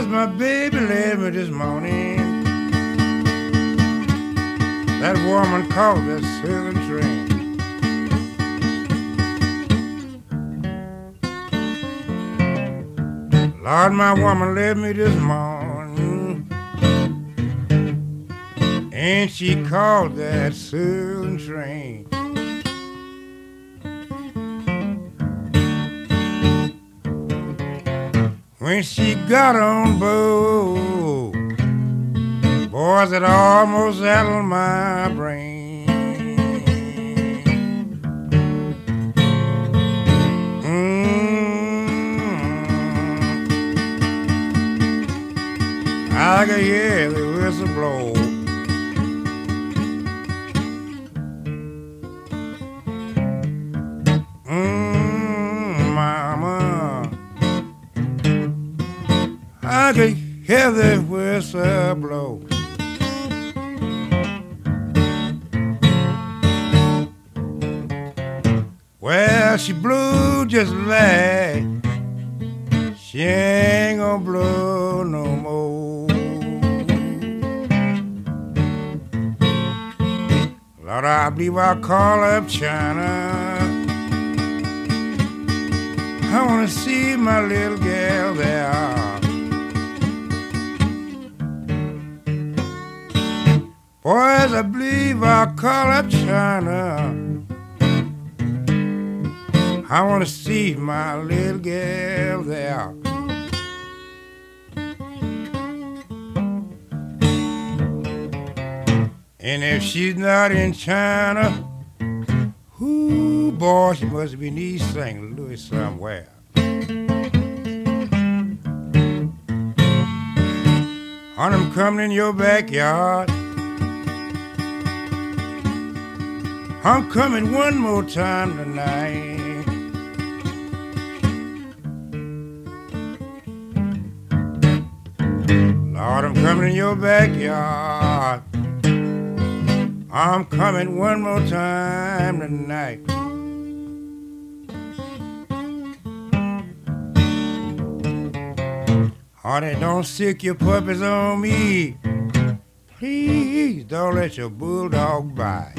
Boys, my baby left me this morning. That woman called that southern train. Lord, my woman left me this morning, and she called that southern train. When she got on board, boys, it almost settled my brain. I could hear the whistle blow. Mama, I could hear the whistle blow. Well, she blew just like she ain't gonna blow no more. Lord, I believe I'll call up China. I wanna see my little gal there. Boys, I believe I'll call up China. I wanna see my little gal there. And if she's not in China, ooh, boy, she must be in East St. Louis somewhere. And I'm coming in your backyard. I'm coming one more time tonight. Lord, I'm coming in your backyard. I'm coming one more time tonight. Honey, don't sick your puppies on me. Please don't let your bulldog bite.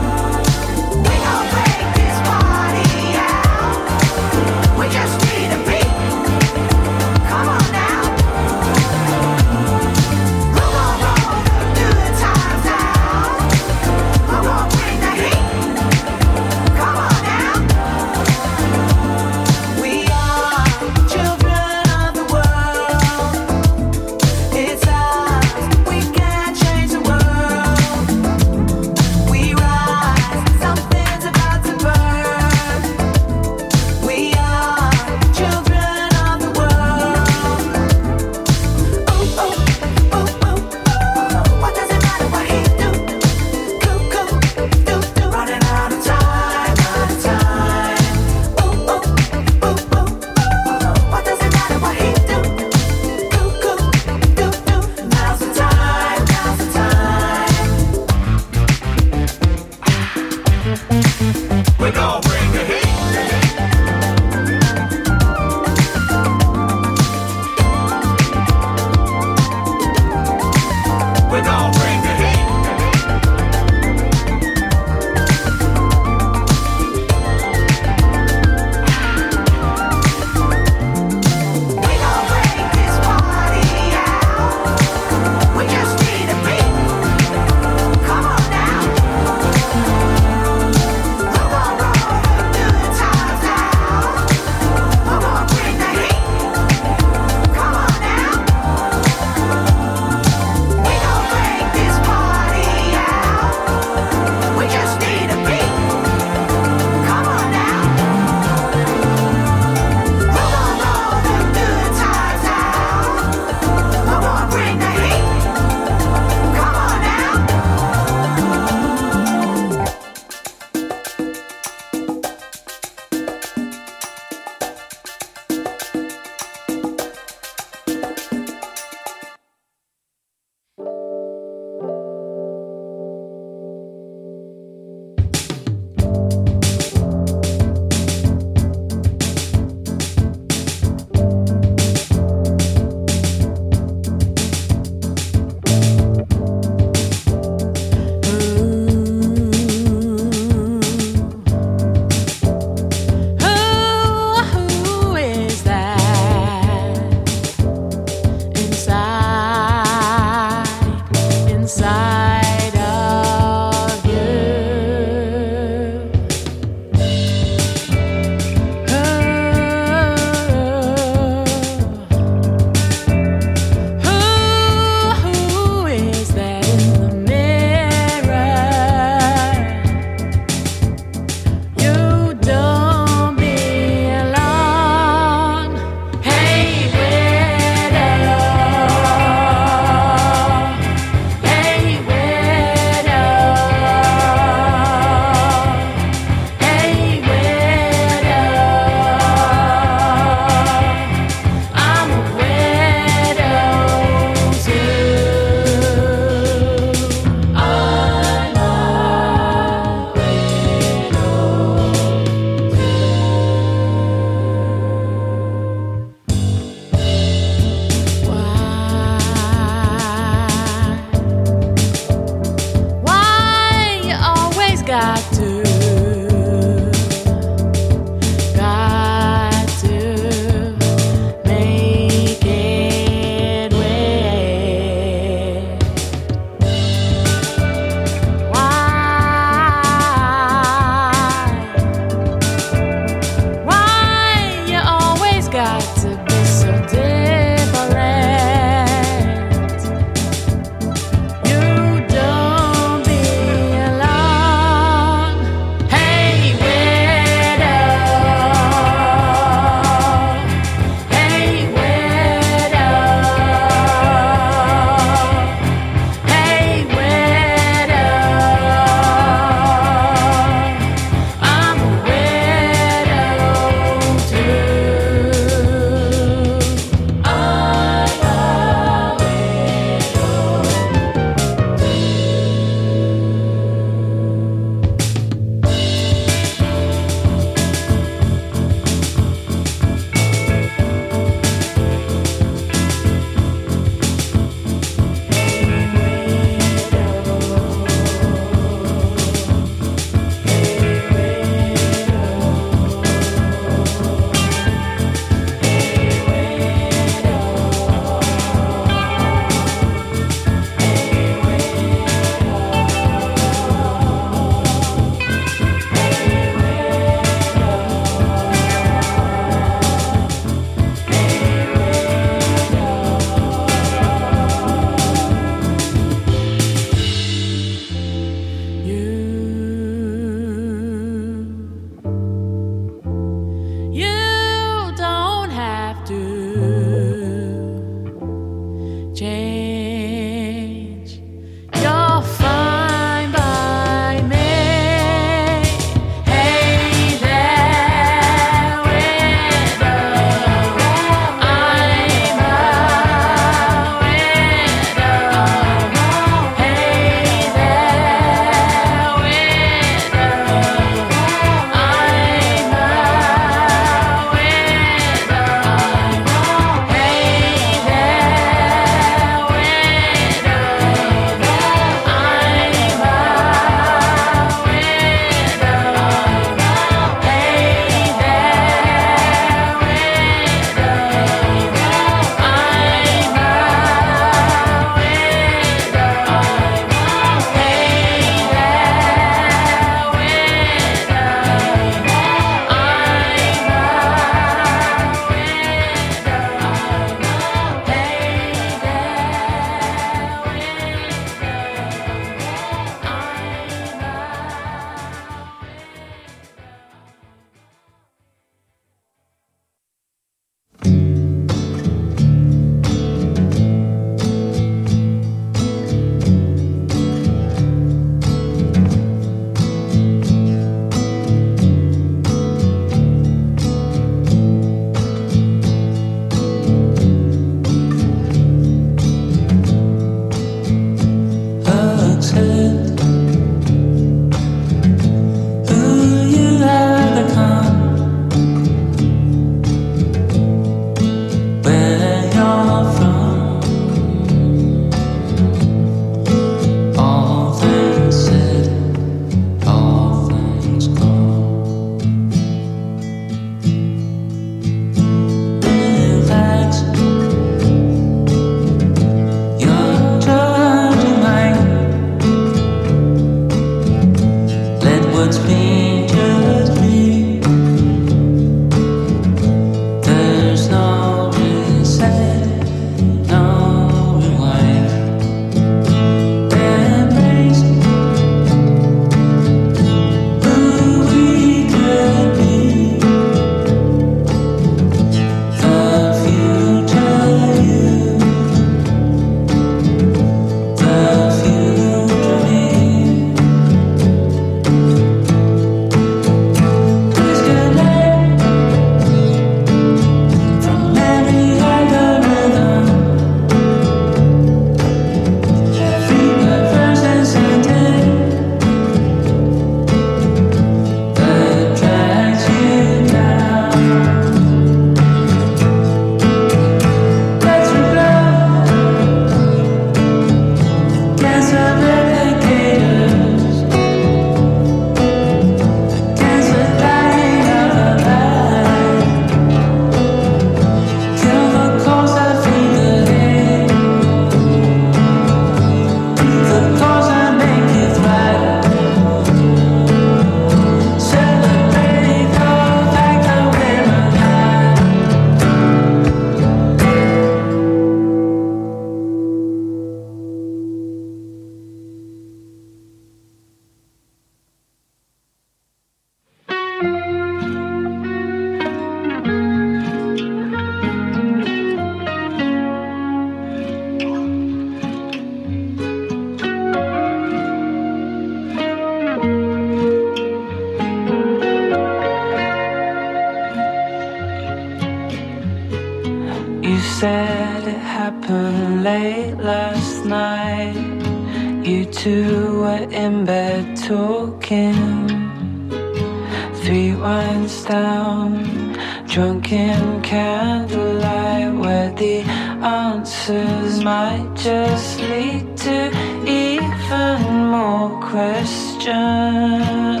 You said it happened late last night. You two were in bed talking. 3 wines down, drunk in candlelight, where the answers might just lead to even more questions.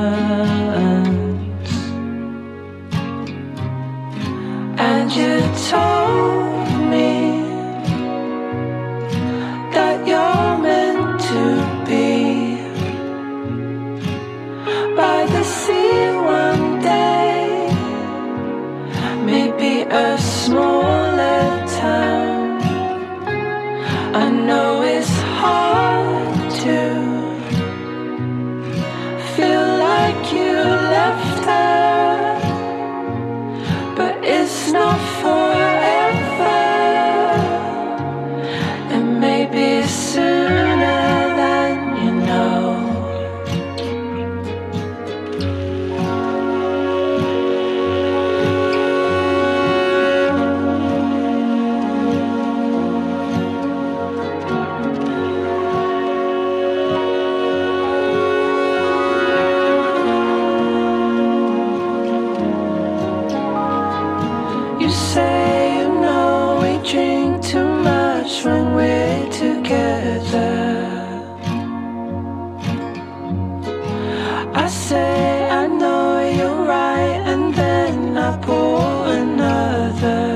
And you told me that you're meant to be by the sea one day, maybe a smaller town. I know it's hard to feel like you left her, but it's not forever, and maybe sooner than you know. You say you know we drink too much when we're together. I say I know you're right, and then I pour another.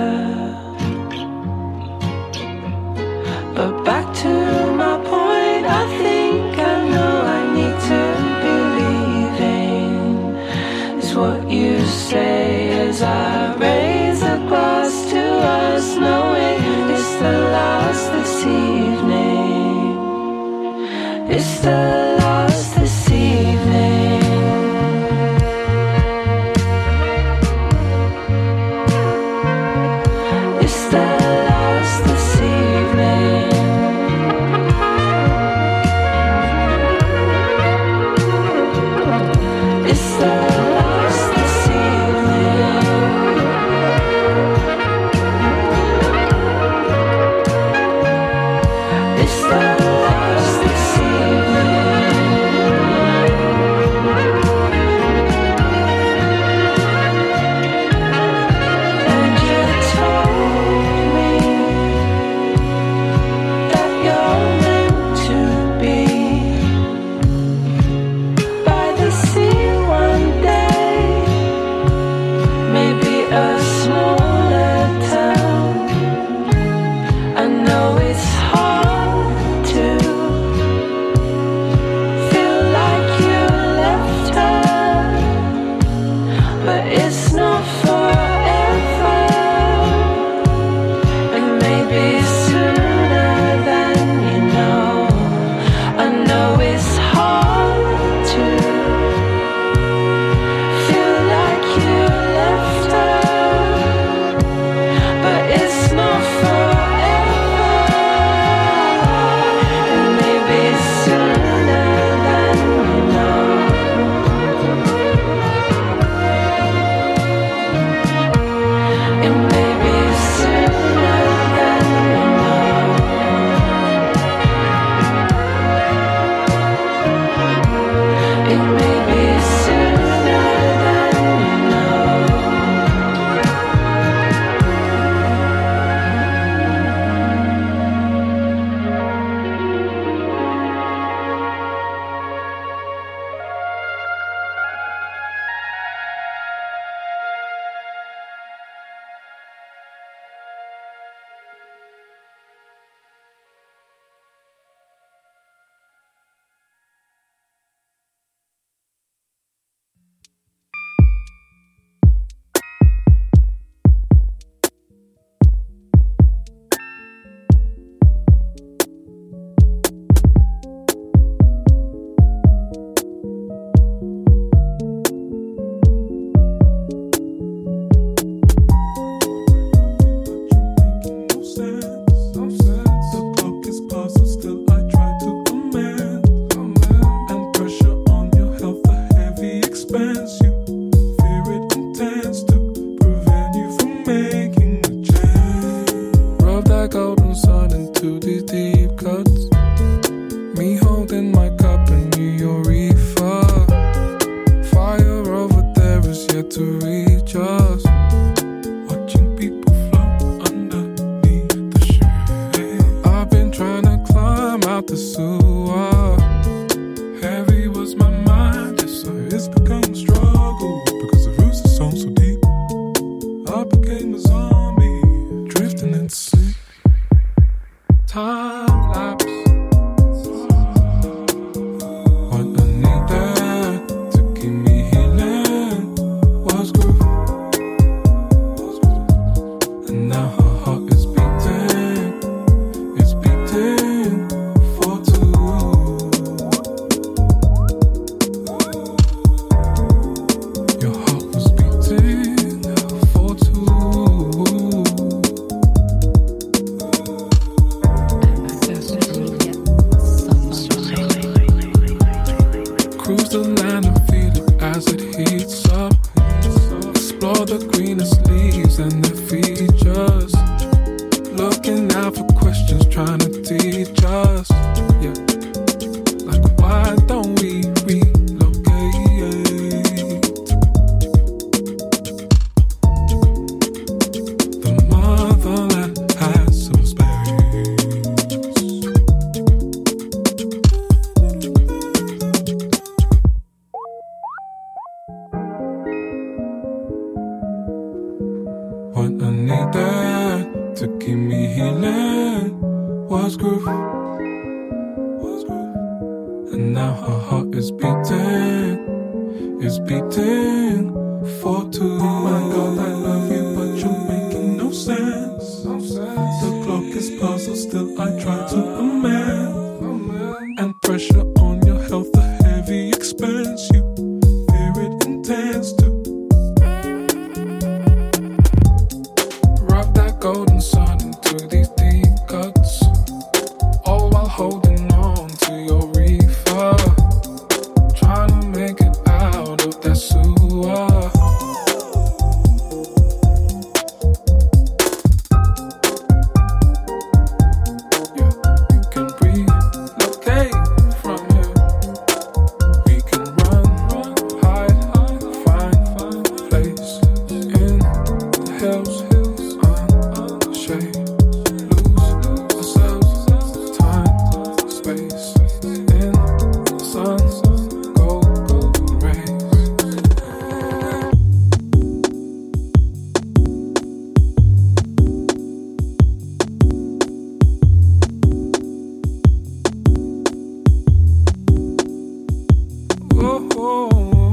But back to my point, I think I know I need to be leaving, is what you say as I raise a glass to us, knowing it's the last this evening. It's the last this evening. It's the last this evening. It's the last this evening. It's the last this evening. a zombie, drifting in sleep. Time lapse. What I needed to keep me healing was groove. And now her heart is beating. It's beating for two. Your heart was beating for two. Cruise the land and feel it as it heats up. Explore the greenest leaves and their features. Looking out for questions trying to teach us. Yeah. Like why don't we relocate? The motherland has some space. What I needed to keep me healing was groove. And now her heart is beating. It's beating for two. My God, I love you, but you're making no sense. The clock is puzzled, still I try to amend. And pressure on your health, a heavy expense. You fear it intense too. Rub that golden sun into these deep cuts, all while holding on to your reefer. Trying to make it out of that sewer. Yeah, we can relocate from here. We can run, hide, find place in the hills. Shade, lose ourselves, time, space, in the sun's golden rays. Whoa.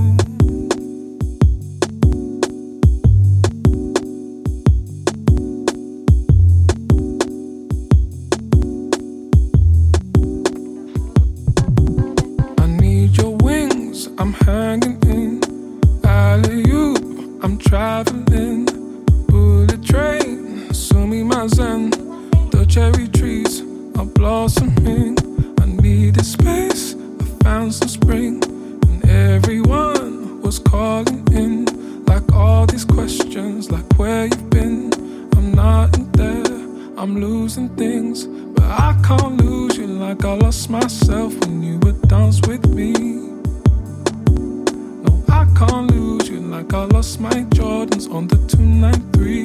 I'm hanging in alley-oop, I'm traveling, bullet train, Sumi Mazen, the cherry trees are blossoming. I needed space, I found some spring, and everyone was calling in, like all these questions, like where you've been. I'm not in there, I'm losing things, but I can't lose you like I lost myself when you would dance with me. I can't lose you like I lost my Jordans on the 293.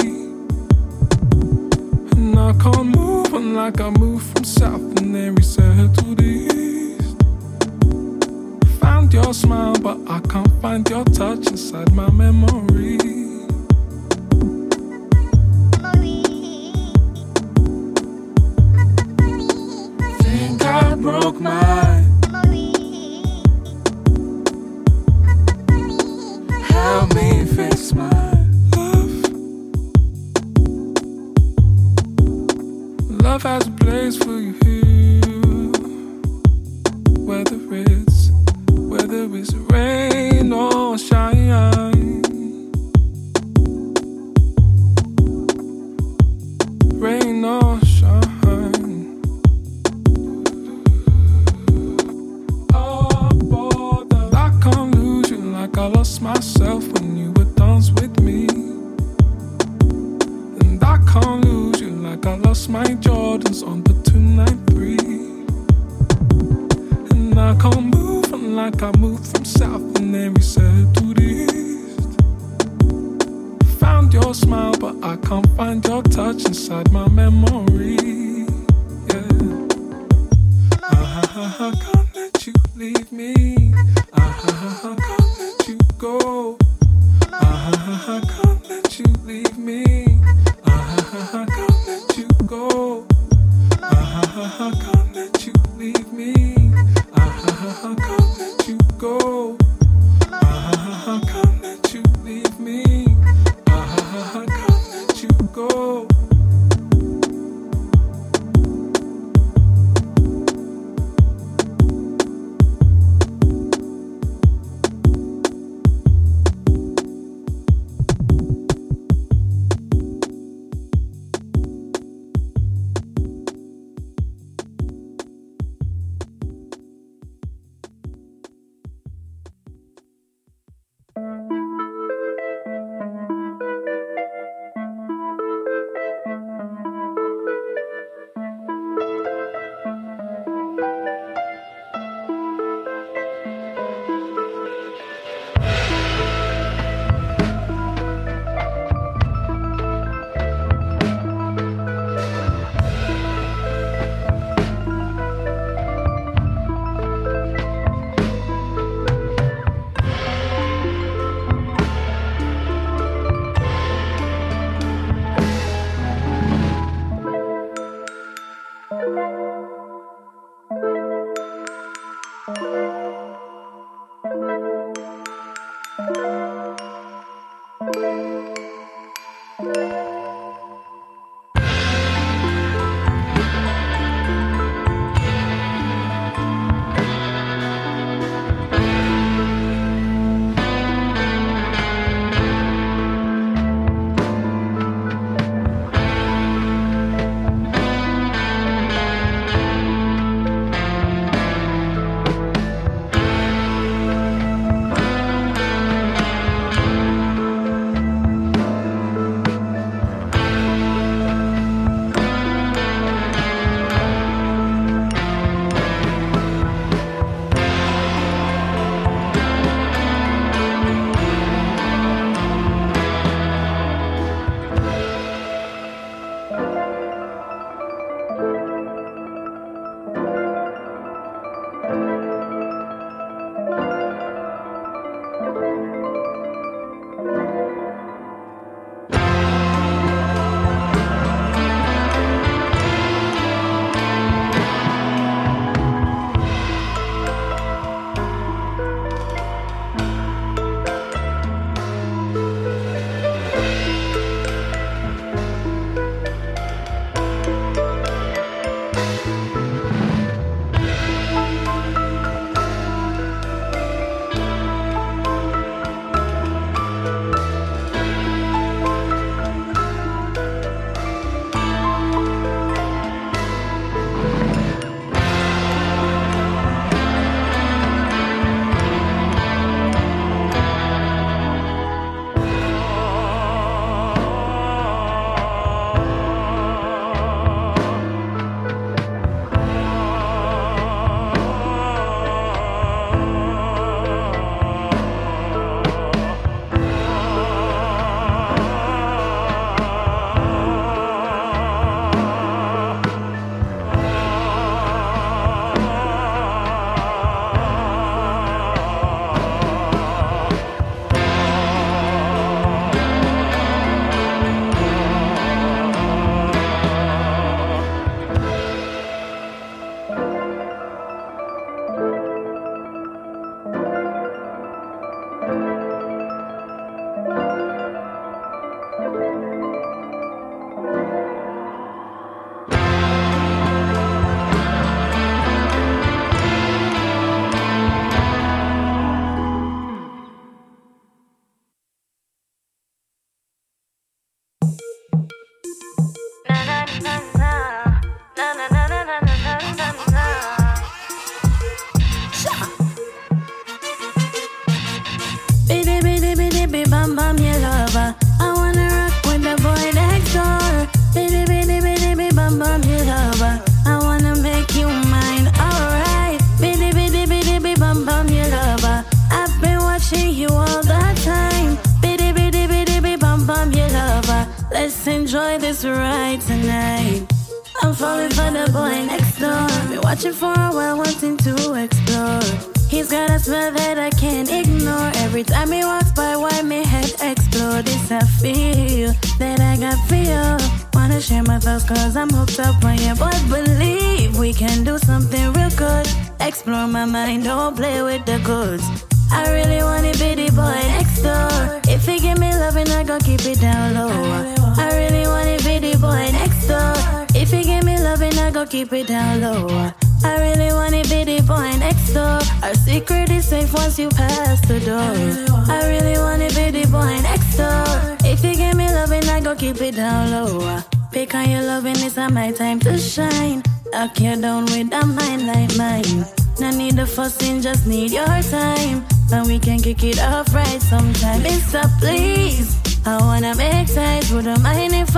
And I can't move on like I moved from south and then we said to the east. Found your smile but I can't find your touch inside my memory. Think I broke my help me fix my love. Love has a place for you here. Whether it's rain or shine, rain or shine. Oh, I can't lose you like I lost myself when you would dance with me. And I can't lose you like I lost my Jordans on the 293. And I can't move on like I moved from south and then we said to the east. Found your smile but I can't find your touch inside my memory. Yeah. I can't let you leave me. I can't let you go. I can't let you let you leave me. I can't let you go. I can't let you leave me. I can't let you go. I can't let you leave me. I can't let you go. enjoy this ride tonight. I'm falling for the boy next door. Been watching for a while, wanting to explore. He's got a smell that I can't ignore. Every time he walks by, why my head explode? This I feel that I got feel. Wanna share my thoughts cause I'm hooked up on you. But believe we can do something real good. Explore my mind, don't play with the goods. I really wanna be the boy next door. If he give me loving, I gon' keep it down low. I really wanna be the boy next door. If he give me loving, I gon' keep it down low. I really wanna be the boy next door. Our secret is safe once you pass the door. I really wanna be the boy next door. If you give me loving, I gon' keep it down low. Pick on your loving, it's not my time to shine. Lock you down with a mind like mine. No need the fussing, just need your time. And we can kick it off right sometime. Mister, please, I wanna make size. Wouldn't mind if